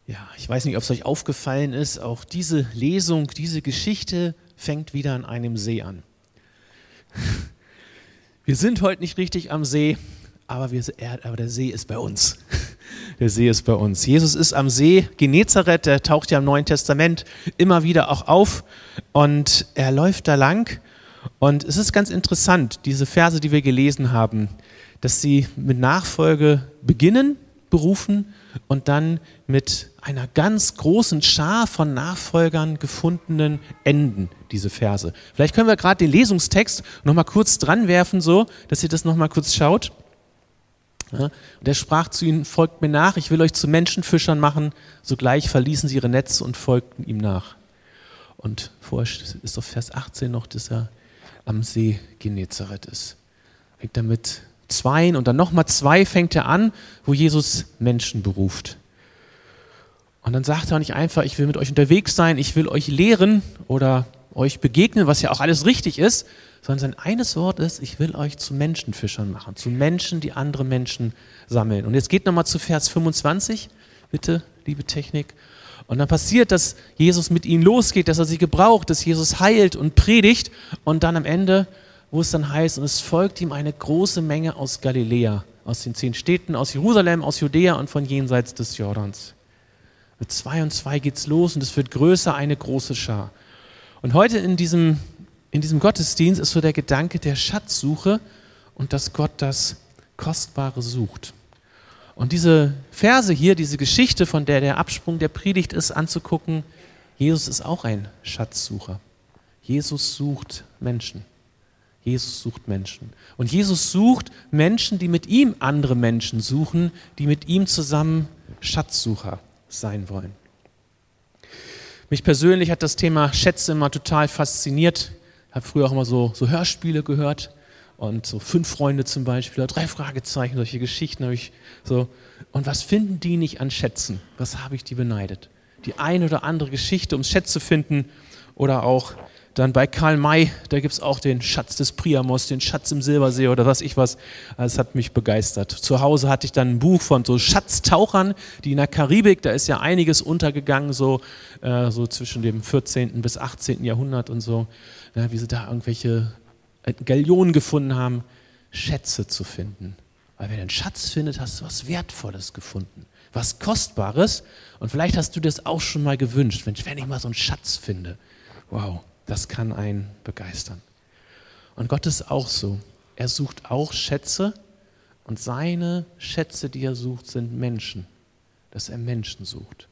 Ja, ich weiß nicht, ob es euch aufgefallen ist, auch diese Lesung, diese Geschichte fängt wieder an einem See an. Wir sind heute nicht richtig am See, aber der See ist bei uns. Der See ist bei uns. Jesus ist am See Genezareth, der taucht ja im Neuen Testament immer wieder auch auf und er läuft da lang. Und es ist ganz interessant, diese Verse, die wir gelesen haben, dass sie mit Nachfolge beginnen, berufen und dann mit einer ganz großen Schar von Nachfolgern gefundenen enden, diese Verse. Vielleicht können wir gerade den Lesungstext nochmal kurz dran werfen, so, dass ihr das nochmal kurz schaut. Ja, und er sprach zu ihnen, folgt mir nach, ich will euch zu Menschenfischern machen. Sogleich verließen sie ihre Netze und folgten ihm nach. Und vorher ist auf Vers 18 noch, dass er am See Genezareth ist. Fängt er mit 2 und dann nochmal 2 fängt er an, wo Jesus Menschen beruft. Und dann sagt er auch nicht einfach, ich will mit euch unterwegs sein, ich will euch lehren oder euch begegnen, was ja auch alles richtig ist, sondern sein eines Wort ist, ich will euch zu Menschenfischern machen, zu Menschen, die andere Menschen sammeln. Und jetzt geht nochmal zu Vers 25, bitte, liebe Technik. Und dann passiert, dass Jesus mit ihnen losgeht, dass er sie gebraucht, dass Jesus heilt und predigt und dann am Ende, wo es dann heißt, und es folgt ihm eine große Menge aus Galiläa, aus den 10 Städten, aus Jerusalem, aus Judäa und von jenseits des Jordans. Mit 2 und 2 geht's los und es wird größer, eine große Schar. Und heute in diesem Gottesdienst ist so der Gedanke der Schatzsuche und dass Gott das Kostbare sucht. Und diese Verse hier, diese Geschichte, von der Absprung der Predigt ist, anzugucken, Jesus ist auch ein Schatzsucher. Jesus sucht Menschen. Jesus sucht Menschen. Und Jesus sucht Menschen, die mit ihm andere Menschen suchen, die mit ihm zusammen Schatzsucher sein wollen. Mich persönlich hat das Thema Schätze immer total fasziniert. Ich habe früher auch immer so Hörspiele gehört und so 5 Freunde zum Beispiel, 3 Fragezeichen, solche Geschichten habe ich so. Und was finden die nicht an Schätzen? Was habe ich die beneidet? Die eine oder andere Geschichte, um Schätze zu finden oder auch dann bei Karl May, da gibt es auch den Schatz des Priamos, den Schatz im Silbersee oder was ich was. Das hat mich begeistert. Zu Hause hatte ich dann ein Buch von so Schatztauchern, die in der Karibik, da ist ja einiges untergegangen, so zwischen dem 14. bis 18. Jahrhundert und so, ja, wie sie da irgendwelche Galionen gefunden haben, Schätze zu finden. Weil wenn du einen Schatz findet, hast du was Wertvolles gefunden, was Kostbares. Und vielleicht hast du das auch schon mal gewünscht, wenn ich mal so einen Schatz finde. Wow. Das kann einen begeistern. Und Gott ist auch so. Er sucht auch Schätze und seine Schätze, die er sucht, sind Menschen. Dass er Menschen sucht.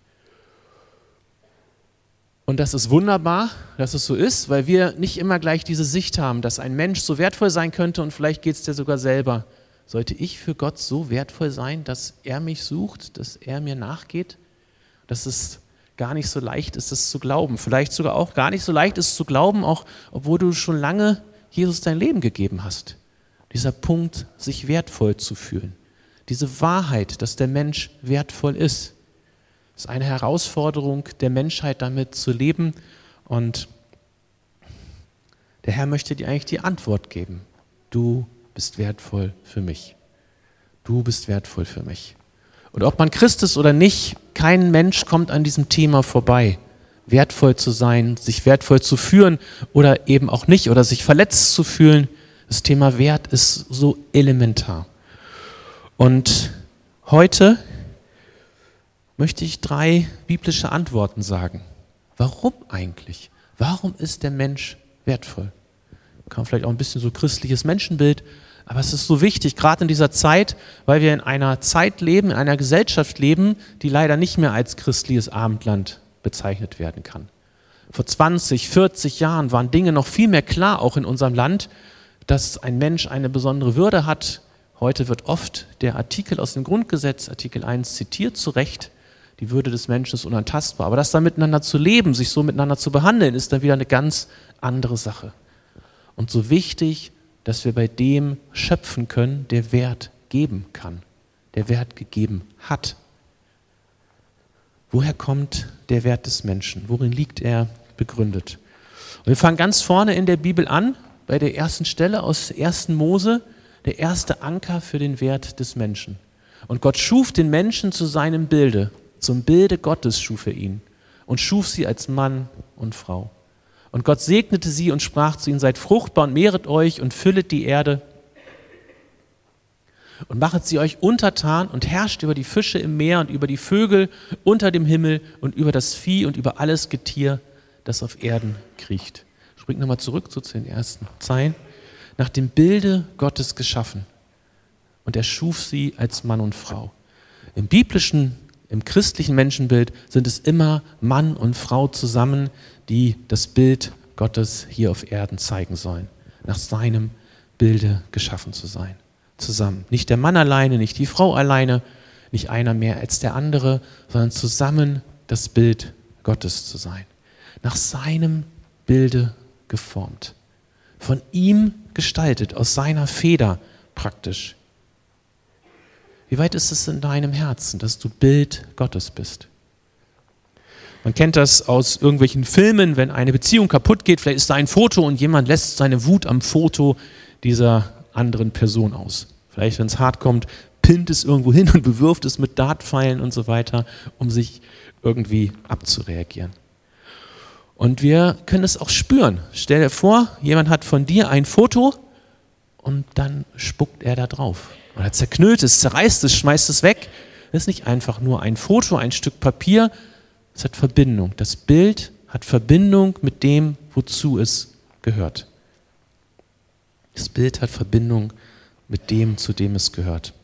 Und das ist wunderbar, dass es so ist, weil wir nicht immer gleich diese Sicht haben, dass ein Mensch so wertvoll sein könnte und vielleicht geht es dir sogar selber. Sollte ich für Gott so wertvoll sein, dass er mich sucht, dass er mir nachgeht? Das ist gar nicht so leicht ist, es zu glauben. Vielleicht sogar auch gar nicht so leicht ist zu glauben, auch obwohl du schon lange Jesus dein Leben gegeben hast. Dieser Punkt, sich wertvoll zu fühlen. Diese Wahrheit, dass der Mensch wertvoll ist eine Herausforderung der Menschheit, damit zu leben. Und der Herr möchte dir eigentlich die Antwort geben. Du bist wertvoll für mich. Du bist wertvoll für mich. Und ob man Christ ist oder nicht, kein Mensch kommt an diesem Thema vorbei. Wertvoll zu sein, sich wertvoll zu fühlen oder eben auch nicht oder sich verletzt zu fühlen. Das Thema Wert ist so elementar. Und heute möchte ich 3 biblische Antworten sagen. Warum eigentlich? Warum ist der Mensch wertvoll? Kann vielleicht auch ein bisschen so christliches Menschenbild. Aber es ist so wichtig, gerade in dieser Zeit, weil wir in einer Zeit leben, in einer Gesellschaft leben, die leider nicht mehr als christliches Abendland bezeichnet werden kann. Vor 20, 40 Jahren waren Dinge noch viel mehr klar, auch in unserem Land, dass ein Mensch eine besondere Würde hat. Heute wird oft der Artikel aus dem Grundgesetz, Artikel 1, zitiert, zu Recht. Die Würde des Menschen ist unantastbar. Aber das da miteinander zu leben, sich so miteinander zu behandeln, ist dann wieder eine ganz andere Sache. Und so wichtig, dass wir bei dem schöpfen können, der Wert geben kann, der Wert gegeben hat. Woher kommt der Wert des Menschen? Worin liegt er begründet? Und wir fangen ganz vorne in der Bibel an, bei der ersten Stelle aus 1. Mose, der erste Anker für den Wert des Menschen. Und Gott schuf den Menschen zu seinem Bilde. Zum Bilde Gottes schuf er ihn und schuf sie als Mann und Frau. Und Gott segnete sie und sprach zu ihnen, seid fruchtbar und mehret euch und füllet die Erde und machet sie euch untertan und herrscht über die Fische im Meer und über die Vögel unter dem Himmel und über das Vieh und über alles Getier, das auf Erden kriecht. Springt nochmal zurück zu den ersten Zeilen. Nach dem Bilde Gottes geschaffen. Und er schuf sie als Mann und Frau. Im biblischen, im christlichen Menschenbild sind es immer Mann und Frau zusammen, die das Bild Gottes hier auf Erden zeigen sollen. Nach seinem Bilde geschaffen zu sein. Zusammen. Nicht der Mann alleine, nicht die Frau alleine, nicht einer mehr als der andere, sondern zusammen das Bild Gottes zu sein. Nach seinem Bilde geformt. Von ihm gestaltet, aus seiner Feder praktisch. Wie weit ist es in deinem Herzen, dass du Bild Gottes bist? Man kennt das aus irgendwelchen Filmen, wenn eine Beziehung kaputt geht, vielleicht ist da ein Foto und jemand lässt seine Wut am Foto dieser anderen Person aus. Vielleicht, wenn es hart kommt, pinnt es irgendwo hin und bewirft es mit Dartpfeilen und so weiter, um sich irgendwie abzureagieren. Und wir können es auch spüren. Stell dir vor, jemand hat von dir ein Foto und dann spuckt er da drauf. Oder zerknüllt es, zerreißt es, schmeißt es weg. Das ist nicht einfach nur ein Foto, ein Stück Papier. Es hat Verbindung. Das Bild hat Verbindung mit dem, wozu es gehört. Das Bild hat Verbindung mit dem, zu dem es gehört.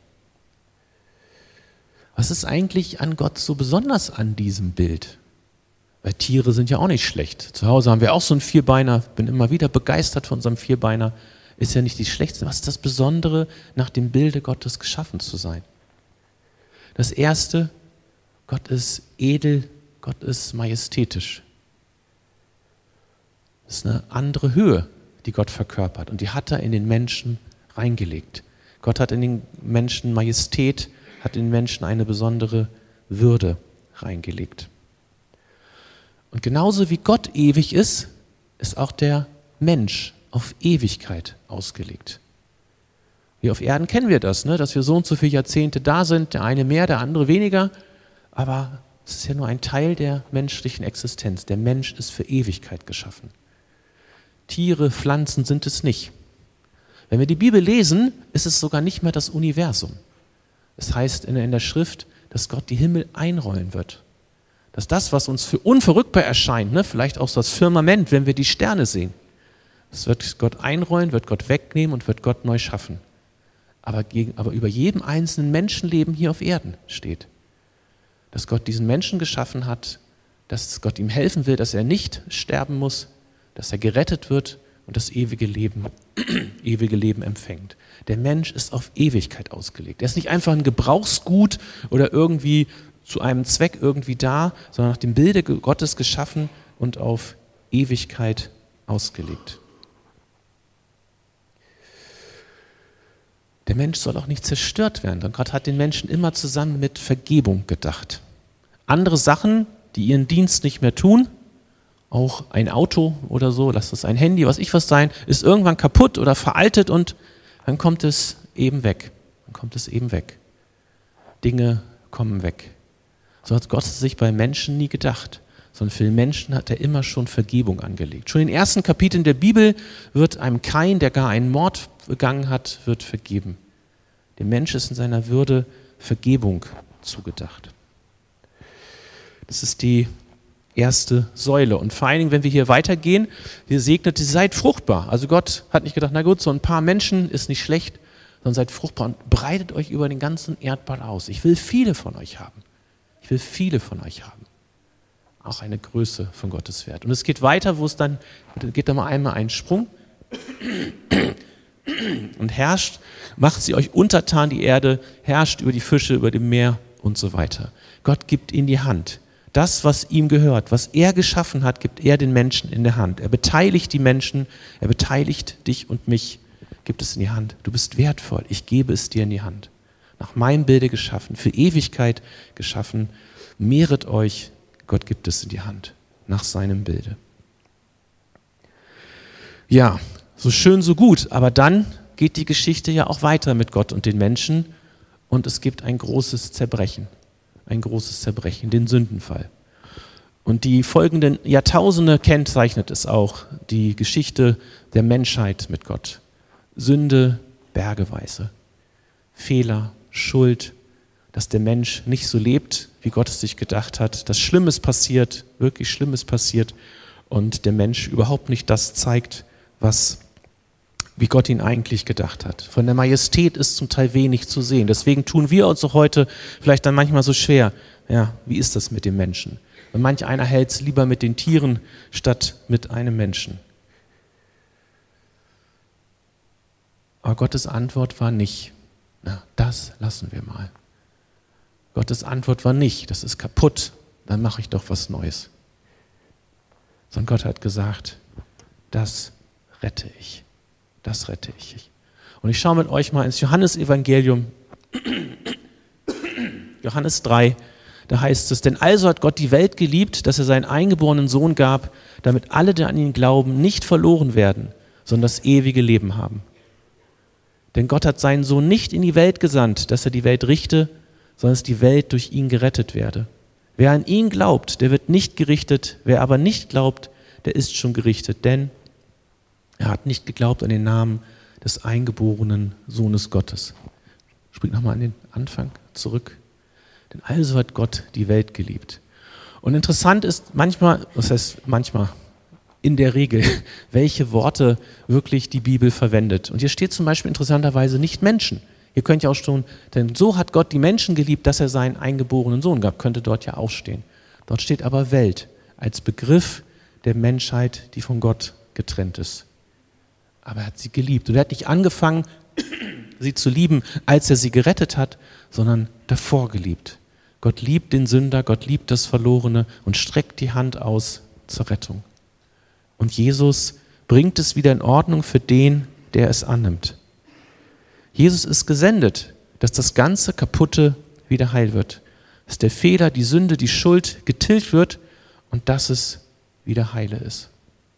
Was ist eigentlich an Gott so besonders an diesem Bild? Weil Tiere sind ja auch nicht schlecht. Zu Hause haben wir auch so einen Vierbeiner. Bin immer wieder begeistert von unserem Vierbeiner. Ist ja nicht die schlechteste. Was ist das Besondere, nach dem Bilde Gottes geschaffen zu sein? Das Erste, Gott ist edel, Gott ist majestätisch. Das ist eine andere Höhe, die Gott verkörpert. Und die hat er in den Menschen reingelegt. Gott hat in den Menschen Majestät, hat in den Menschen eine besondere Würde reingelegt. Und genauso wie Gott ewig ist, ist auch der Mensch auf Ewigkeit ausgelegt. Hier auf Erden kennen wir das, ne? Dass wir so und so viele Jahrzehnte da sind, der eine mehr, der andere weniger, aber es ist ja nur ein Teil der menschlichen Existenz. Der Mensch ist für Ewigkeit geschaffen. Tiere, Pflanzen sind es nicht. Wenn wir die Bibel lesen, ist es sogar nicht mehr das Universum. Es heißt in der Schrift, dass Gott die Himmel einrollen wird. Dass das, was uns für unverrückbar erscheint, ne, vielleicht auch so das Firmament, wenn wir die Sterne sehen, das wird Gott einrollen, wird Gott wegnehmen und wird Gott neu schaffen. Aber über jedem einzelnen Menschenleben hier auf Erden steht, dass Gott diesen Menschen geschaffen hat, dass Gott ihm helfen will, dass er nicht sterben muss, dass er gerettet wird und das ewige Leben empfängt. Der Mensch ist auf Ewigkeit ausgelegt. Er ist nicht einfach ein Gebrauchsgut oder irgendwie zu einem Zweck irgendwie da, sondern nach dem Bilde Gottes geschaffen und auf Ewigkeit ausgelegt. Der Mensch soll auch nicht zerstört werden. Und Gott hat den Menschen immer zusammen mit Vergebung gedacht. Andere Sachen, die ihren Dienst nicht mehr tun, auch ein Auto oder so, lass es ein Handy, was sein, ist irgendwann kaputt oder veraltet und dann kommt es eben weg. Dinge kommen weg. So hat Gott sich bei Menschen nie gedacht, sondern für den Menschen hat er immer schon Vergebung angelegt. Schon in den ersten Kapiteln der Bibel wird einem Kain, der gar einen Mord begangen hat, wird vergeben. Dem Mensch ist in seiner Würde Vergebung zugedacht. Das ist die erste Säule. Und vor allen Dingen, wenn wir hier weitergehen, wir segnete, seid fruchtbar. Also Gott hat nicht gedacht, na gut, so ein paar Menschen ist nicht schlecht, sondern seid fruchtbar und breitet euch über den ganzen Erdball aus. Ich will viele von euch haben. Auch eine Größe von Gottes Wert. Und es geht weiter, geht da mal einmal einen Sprung und herrscht, macht sie euch untertan die Erde, herrscht über die Fische, über dem Meer und so weiter. Gott gibt in die Hand. Das, was ihm gehört, was er geschaffen hat, gibt er den Menschen in der Hand. Er beteiligt die Menschen, er beteiligt dich und mich, gibt es in die Hand. Du bist wertvoll, ich gebe es dir in die Hand. Nach meinem Bilde geschaffen, für Ewigkeit geschaffen, mehret euch, Gott gibt es in die Hand, nach seinem Bilde. Ja, so schön, so gut, aber dann geht die Geschichte ja auch weiter mit Gott und den Menschen und es gibt ein großes Zerbrechen. ein großes Zerbrechen, den Sündenfall. Und die folgenden Jahrtausende kennzeichnet es auch, die Geschichte der Menschheit mit Gott. Sünde bergeweise, Fehler, Schuld, dass der Mensch nicht so lebt, wie Gott es sich gedacht hat, dass Schlimmes passiert, wirklich Schlimmes passiert und der Mensch überhaupt nicht das zeigt, wie Gott ihn eigentlich gedacht hat. Von der Majestät ist zum Teil wenig zu sehen. Deswegen tun wir uns auch heute vielleicht dann manchmal so schwer. Ja, wie ist das mit dem Menschen? Und manch einer hält es lieber mit den Tieren statt mit einem Menschen. Aber Gottes Antwort war nicht, na, das lassen wir mal. Gottes Antwort war nicht, das ist kaputt, dann mache ich doch was Neues. Sondern Gott hat gesagt, das rette ich. Das rette ich. Und ich schaue mit euch mal ins Johannesevangelium, Johannes 3, da heißt es, denn also hat Gott die Welt geliebt, dass er seinen eingeborenen Sohn gab, damit alle, die an ihn glauben, nicht verloren werden, sondern das ewige Leben haben. Denn Gott hat seinen Sohn nicht in die Welt gesandt, dass er die Welt richte, sondern dass die Welt durch ihn gerettet werde. Wer an ihn glaubt, der wird nicht gerichtet, wer aber nicht glaubt, der ist schon gerichtet, denn er hat nicht geglaubt an den Namen des eingeborenen Sohnes Gottes. Springt nochmal an den Anfang zurück. Denn also hat Gott die Welt geliebt. Und interessant ist manchmal, das heißt manchmal, in der Regel, welche Worte wirklich die Bibel verwendet. Und hier steht zum Beispiel interessanterweise nicht Menschen. Ihr könnt ja auch schon, denn so hat Gott die Menschen geliebt, dass er seinen eingeborenen Sohn gab. Könnte dort ja auch stehen. Dort steht aber Welt als Begriff der Menschheit, die von Gott getrennt ist. Aber er hat sie geliebt. Und er hat nicht angefangen, sie zu lieben, als er sie gerettet hat, sondern davor geliebt. Gott liebt den Sünder, Gott liebt das Verlorene und streckt die Hand aus zur Rettung. Und Jesus bringt es wieder in Ordnung für den, der es annimmt. Jesus ist gesendet, dass das ganze Kaputte wieder heil wird. Dass der Fehler, die Sünde, die Schuld getilgt wird und dass es wieder heile ist.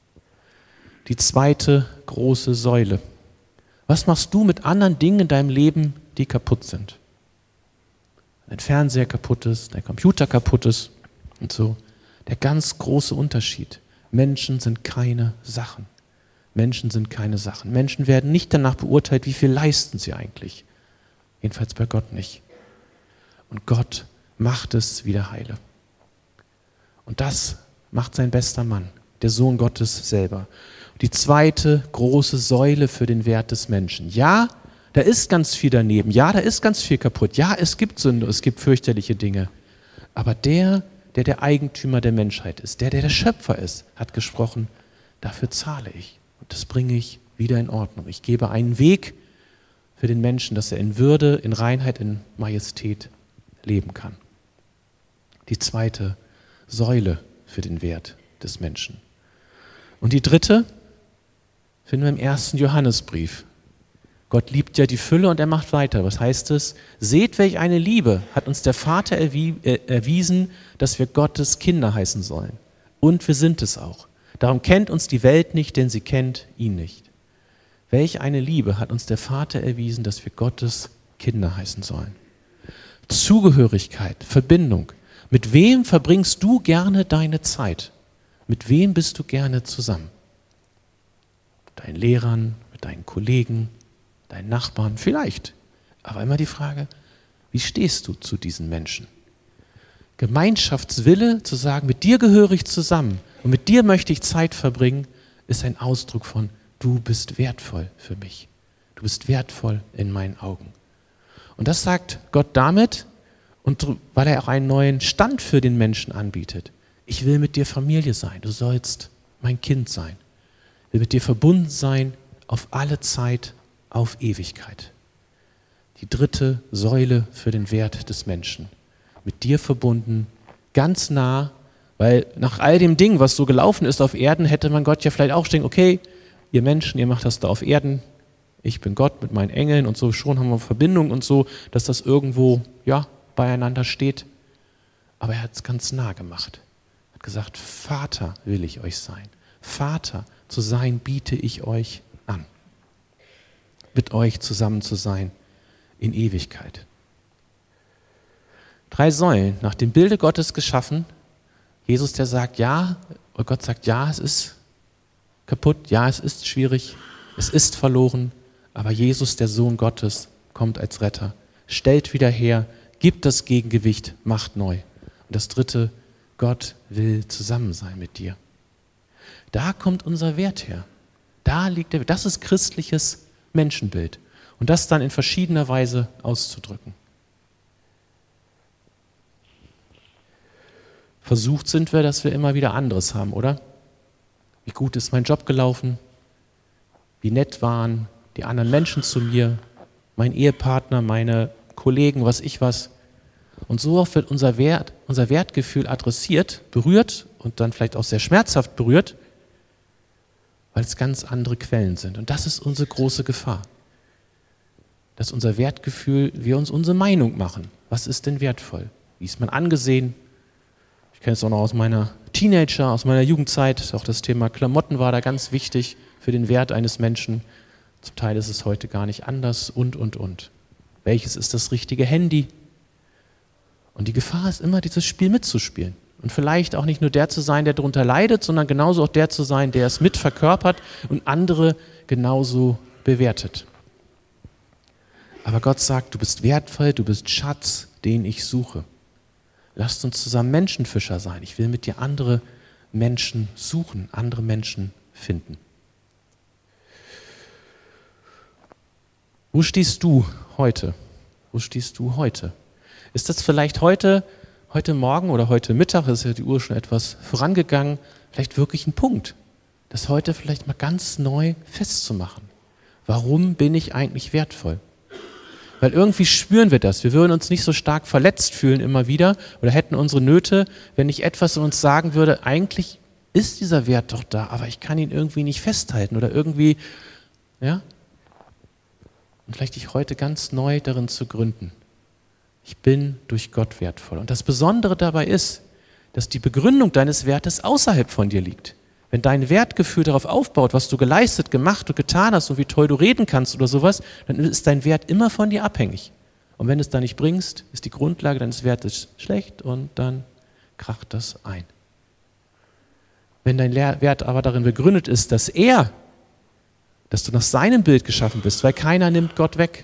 Die zweite große Säule. Was machst du mit anderen Dingen in deinem Leben, die kaputt sind? Dein Fernseher kaputt ist, dein Computer kaputt ist und so. Der ganz große Unterschied. Menschen sind keine Sachen. Menschen sind keine Sachen. Menschen werden nicht danach beurteilt, wie viel leisten sie eigentlich. Jedenfalls bei Gott nicht. Und Gott macht es wieder heile. Und das macht sein bester Mann, der Sohn Gottes selber. Die zweite große Säule für den Wert des Menschen. Ja, da ist ganz viel daneben. Ja, da ist ganz viel kaputt. Ja, es gibt Sünde, es gibt fürchterliche Dinge. Aber der Eigentümer der Menschheit ist, der Schöpfer ist, hat gesprochen, dafür zahle ich. Und das bringe ich wieder in Ordnung. Ich gebe einen Weg für den Menschen, dass er in Würde, in Reinheit, in Majestät leben kann. Die zweite Säule für den Wert des Menschen. Und die dritte finden wir im 1. Johannesbrief. Gott liebt ja die Fülle und er macht weiter. Was heißt es? Seht, welch eine Liebe hat uns der Vater erwiesen, dass wir Gottes Kinder heißen sollen. Und wir sind es auch. Darum kennt uns die Welt nicht, denn sie kennt ihn nicht. Welch eine Liebe hat uns der Vater erwiesen, dass wir Gottes Kinder heißen sollen. Zugehörigkeit, Verbindung. Mit wem verbringst du gerne deine Zeit? Mit wem bist du gerne zusammen? Mit deinen Lehrern, mit deinen Kollegen, deinen Nachbarn, vielleicht. Aber immer die Frage, wie stehst du zu diesen Menschen? Gemeinschaftswille, zu sagen, mit dir gehöre ich zusammen und mit dir möchte ich Zeit verbringen, ist ein Ausdruck von, du bist wertvoll für mich. Du bist wertvoll in meinen Augen. Und das sagt Gott damit, und weil er auch einen neuen Stand für den Menschen anbietet. Ich will mit dir Familie sein, du sollst mein Kind sein. Ich will mit dir verbunden sein auf alle Zeit, auf Ewigkeit. Die dritte Säule für den Wert des Menschen. Mit dir verbunden, ganz nah, weil nach all dem Ding, was so gelaufen ist auf Erden, hätte man Gott ja vielleicht auch denken, okay, ihr Menschen, ihr macht das da auf Erden, ich bin Gott mit meinen Engeln und so, schon haben wir Verbindung und so, dass das irgendwo, ja, beieinander steht. Aber er hat es ganz nah gemacht. Er hat gesagt, Vater will ich euch sein. Vater zu sein biete ich euch an. Mit euch zusammen zu sein in Ewigkeit. 3 Säulen, nach dem Bilde Gottes geschaffen. Jesus, der sagt, ja, und Gott sagt, ja, es ist kaputt, ja, es ist schwierig, es ist verloren, aber Jesus, der Sohn Gottes, kommt als Retter, stellt wieder her, gibt das Gegengewicht, macht neu. Und das 3, Gott will zusammen sein mit dir. Da kommt unser Wert her. Da liegt der Wert. Das ist christliches Menschenbild. Und das dann in verschiedener Weise auszudrücken. Versucht sind wir, dass wir immer wieder anderes haben, oder? Wie gut ist mein Job gelaufen? Wie nett waren die anderen Menschen zu mir? Mein Ehepartner, meine Kollegen, was. Und so oft wird unser Wertgefühl adressiert, berührt und dann vielleicht auch sehr schmerzhaft berührt, weil es ganz andere Quellen sind. Und das ist unsere große Gefahr. Dass unser Wertgefühl, wir uns unsere Meinung machen. Was ist denn wertvoll? Wie ist man angesehen? Ich kenne es auch noch aus meiner Jugendzeit. Auch das Thema Klamotten war da ganz wichtig für den Wert eines Menschen. Zum Teil ist es heute gar nicht anders und. Welches ist das richtige Handy? Und die Gefahr ist immer, dieses Spiel mitzuspielen. Und vielleicht auch nicht nur der zu sein, der darunter leidet, sondern genauso auch der zu sein, der es mit verkörpert und andere genauso bewertet. Aber Gott sagt, du bist wertvoll, du bist Schatz, den ich suche. Lasst uns zusammen Menschenfischer sein. Ich will mit dir andere Menschen suchen, andere Menschen finden. Wo stehst du heute? Wo stehst du heute? Ist das vielleicht heute Morgen oder heute Mittag, ist ja die Uhr schon etwas vorangegangen, vielleicht wirklich ein Punkt, das heute vielleicht mal ganz neu festzumachen. Warum bin ich eigentlich wertvoll? Weil irgendwie spüren wir das. Wir würden uns nicht so stark verletzt fühlen immer wieder oder hätten unsere Nöte, wenn nicht etwas in uns sagen würde, eigentlich ist dieser Wert doch da, aber ich kann ihn irgendwie nicht festhalten oder irgendwie, ja? Und vielleicht dich heute ganz neu darin zu gründen. Ich bin durch Gott wertvoll. Und das Besondere dabei ist, dass die Begründung deines Wertes außerhalb von dir liegt. Wenn dein Wertgefühl darauf aufbaut, was du geleistet, gemacht und getan hast und wie toll du reden kannst oder sowas, dann ist dein Wert immer von dir abhängig. Und wenn du es da nicht bringst, ist die Grundlage deines Wertes schlecht und dann kracht das ein. Wenn dein Wert aber darin begründet ist, dass du nach seinem Bild geschaffen bist, weil keiner nimmt Gott weg.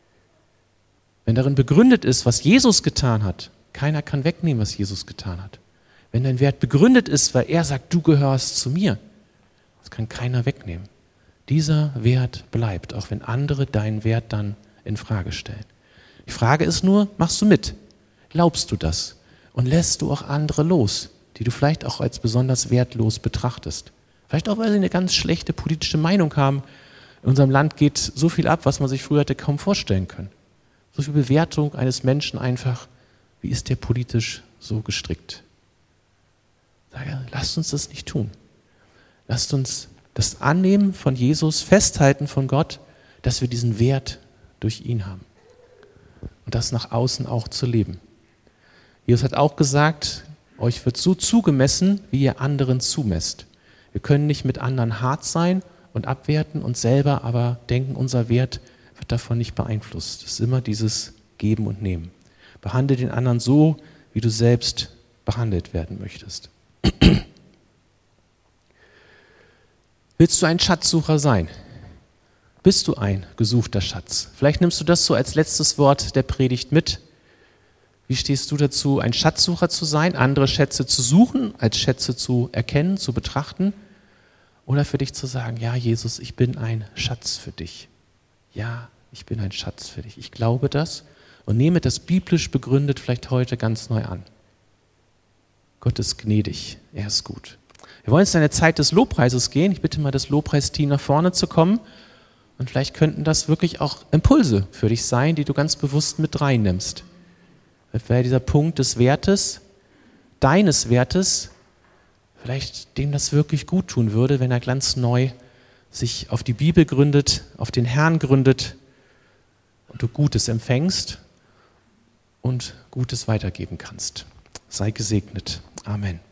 Wenn darin begründet ist, was Jesus getan hat, keiner kann wegnehmen, was Jesus getan hat. Wenn dein Wert begründet ist, weil er sagt, du gehörst zu mir, das kann keiner wegnehmen. Dieser Wert bleibt, auch wenn andere deinen Wert dann in Frage stellen. Die Frage ist nur, machst du mit? Glaubst du das? Und lässt du auch andere los, die du vielleicht auch als besonders wertlos betrachtest? Vielleicht auch, weil sie eine ganz schlechte politische Meinung haben. In unserem Land geht so viel ab, was man sich früher hätte kaum vorstellen können. So viel Bewertung eines Menschen einfach, wie ist der politisch so gestrickt? Sage, lasst uns das nicht tun. Lasst uns das Annehmen von Jesus, Festhalten von Gott, dass wir diesen Wert durch ihn haben. Und das nach außen auch zu leben. Jesus hat auch gesagt, euch wird so zugemessen, wie ihr anderen zumesst. Wir können nicht mit anderen hart sein und abwerten und selber aber denken, unser Wert wird davon nicht beeinflusst. Es ist immer dieses Geben und Nehmen. Behandle den anderen so, wie du selbst behandelt werden möchtest. Willst du ein Schatzsucher sein? Bist du ein gesuchter Schatz? Vielleicht nimmst du das so als letztes Wort der Predigt mit. Wie stehst du dazu, ein Schatzsucher zu sein, andere Schätze zu suchen, als Schätze zu erkennen, zu betrachten? Oder für dich zu sagen, ja Jesus, ich bin ein Schatz für dich. Ja, ich bin ein Schatz für dich. Ich glaube das und nehme das biblisch begründet vielleicht heute ganz neu an. Gott ist gnädig, er ist gut. Wir wollen jetzt in eine Zeit des Lobpreises gehen. Ich bitte mal das Lobpreisteam nach vorne zu kommen. Und vielleicht könnten das wirklich auch Impulse für dich sein, die du ganz bewusst mit reinnimmst. Weil dieser Punkt des Wertes, deines Wertes, vielleicht dem das wirklich gut tun würde, wenn er ganz neu sich auf die Bibel gründet, auf den Herrn gründet und du Gutes empfängst und Gutes weitergeben kannst. Sei gesegnet. Amen.